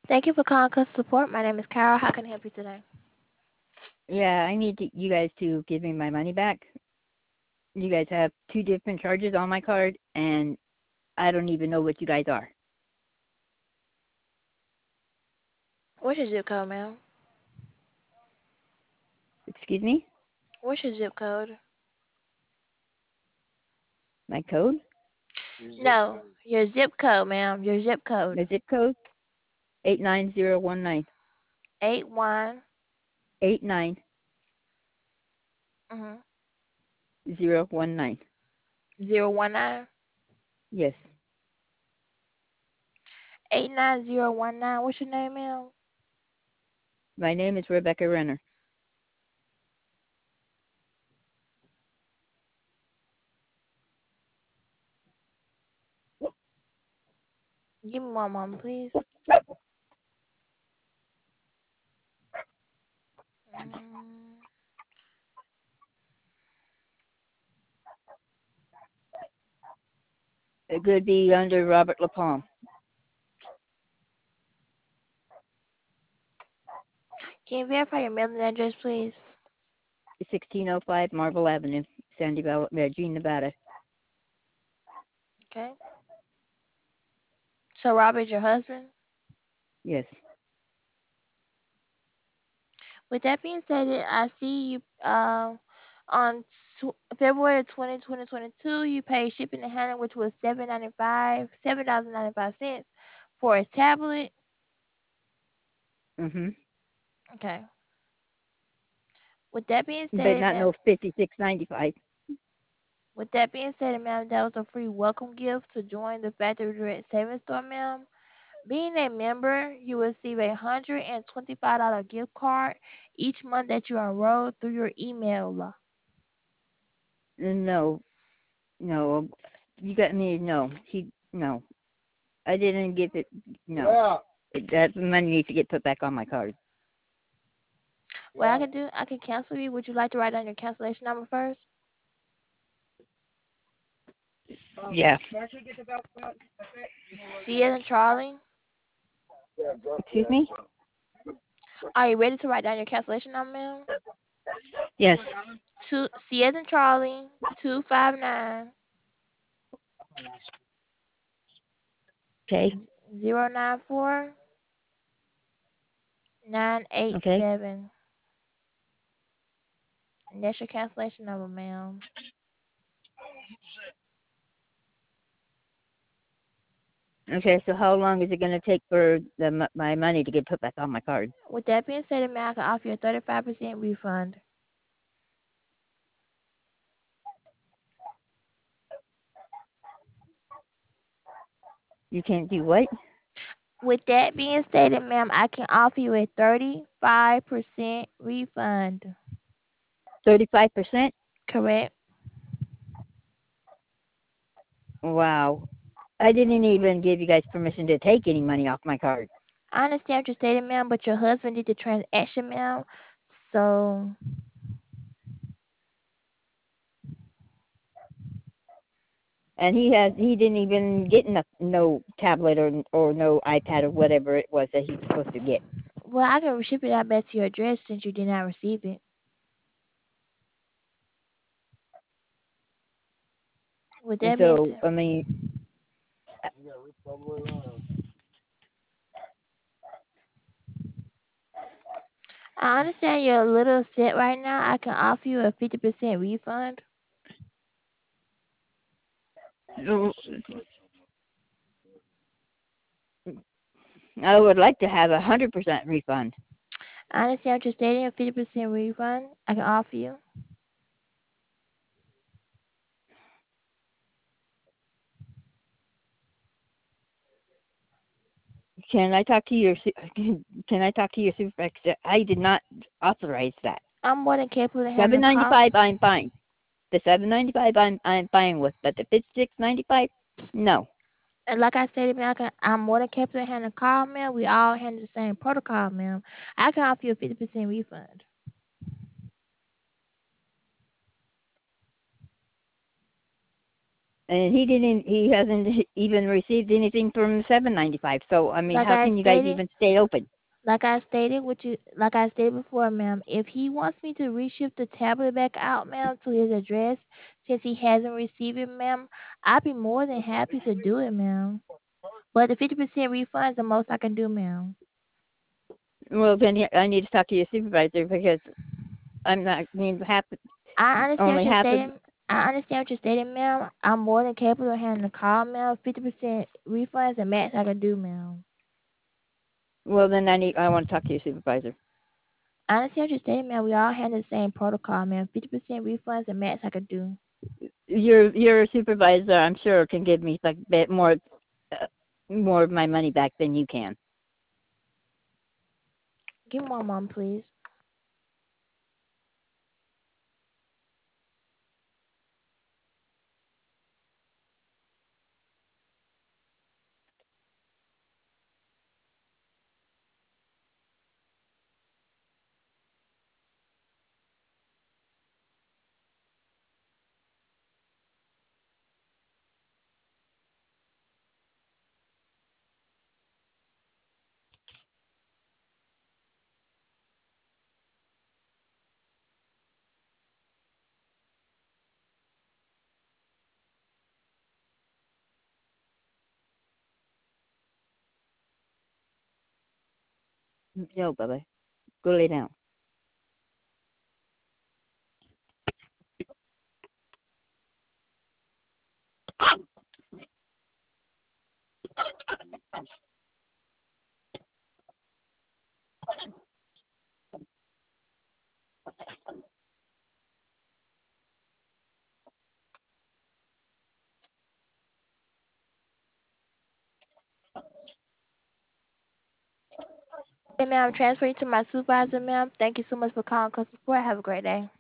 Thank you for calling customer support. My name is Carol. How can I help you today? Yeah, I need you guys to give me my money back. You guys have two different charges on my card, and I don't even know what you guys are. What's your zip code, ma'am? Excuse me? What's your zip code? My code? No, your zip code, ma'am. Your zip code. My zip code? 89019. 81. 89019. Mhm. 019. Yes. 89019. What's your name, ma'am? My name is Rebecca Renner. Give me one moment, please. Mm. It could be under Robert LaPalme. Can you verify your mailing address, please? 1605 Marble Avenue, Sandy Valley, Virginia, Nevada. Okay. So Robert's your husband? Yes. With that being said, I see you on February 20, 2022, you paid shipping and handling, which was $7.95 for a tablet. Mhm. Okay. With that being But said, not ma'am. no 56.95. With that being said, ma'am, that was a free welcome gift to join the Factory Direct Savings Store, ma'am. Being a member, you will receive a $125 gift card each month that you enroll through your email. No. No. You got me. No. No. I didn't give it. No. That money needs to get put back on my card. What I can do, I can cancel you. Would you like to write down your cancellation number first? Yeah. C as in Charlie. Excuse me? Are you ready to write down your cancellation number, ma'am? Yes. C as in Charlie. 259 Okay. 094 Okay. 987. And that's your cancellation number, ma'am. Okay. So how long is it going to take for my money to get put back on my card? With that being said, ma'am, I can offer you a 35% refund. You can't do what? With that being stated, ma'am, I can offer you a 35% refund. 35%? Correct? Wow. I didn't even give you guys permission to take any money off my card. I understand what you're stating, ma'am, but your husband did the transaction, ma'am. So, And he didn't even get no tablet or no iPad or whatever it was that he's supposed to get. well, I can ship it out back to your address since you did not receive it. With And that being so, said, I mean, I understand you're a little upset right now. I can offer you a 50% refund. I would like to have 100% refund. I understand what you're stating, a 50% refund I can offer you. Can I talk to your Can I talk to your supervisor? I did not authorize that. I'm more than capable of handling the call. 795, I'm fine. The 795, I'm fine with, but the 56.95, no. And like I stated, ma'am, I'm more than capable of handling the call, ma'am. We all handle the same protocol, ma'am. I can offer you a 50% refund. and he hasn't even received anything from 795. So I mean, Like how I can you guys stated, even stay open? like I stated before, ma'am, if he wants me to reship the tablet back out, ma'am, to his address, since he hasn't received it, ma'am, I'd be more than happy to do it, ma'am. But the 50% refund is the most I can do, ma'am. Well, then I need to talk to your supervisor because I'm not. I mean, I understand what only you're half of. stating. I understand what you're stating, ma'am. I'm more than capable of handling the call, ma'am. 50% refund is the max I can do, ma'am. Well, then I want to talk to your supervisor. I understand what you're stating, ma'am. We all handle the same protocol, ma'am. 50% refund is the max I could do. Your supervisor, I'm sure, can give me like a bit more of my money back than you can. Give me one moment, please. Yo, bye. Go lay down. Hey, ma'am, transfer you to my supervisor, ma'am. Thank you so much for calling customer support. Have a great day.